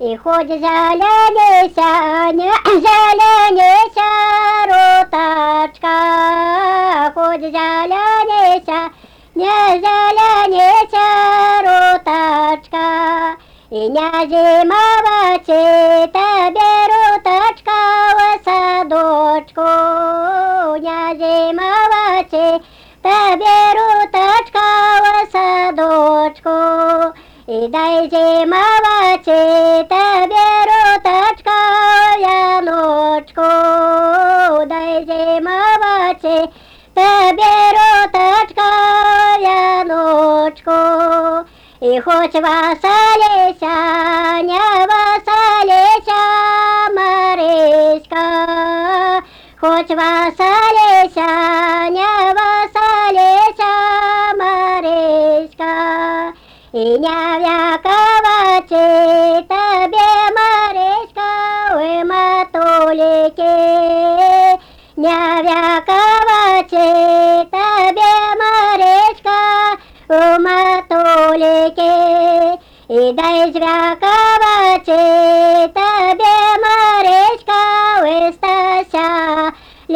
І хоч зеленіся, не зеленіся рутачка, хоч зеленіся, не зеленіся рутачка, і не зимовачи тебе рутачка в садочку, не зимовачи тебе рутачка в садочку. І дай зимовачи тебе рутачка в яночку, дай зимовачи тебе рутачка в яночку. І хоч веселися, не веселися, Мариська, хоч веселися, не веселися, Мариська. І не вяковачи тебе, Мариська, в матуліки, не вяковачи тебе, Мариська, в матуліки. І дай звяковачи тебе, Мариська, в Стася,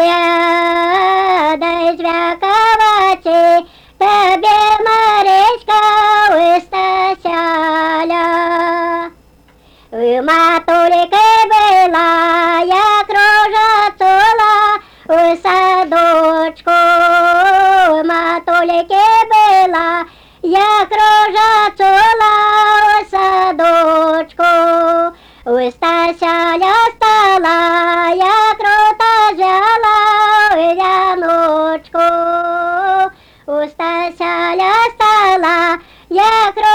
дай звяковачи тебе, Мариська, в Стасяля. В матуліки була, як рожа цула, в садочку, в матуліки була, як рожа цула, в садочку. В Стасяля стала, як рута взяла в яночку, у Стасяля стала, як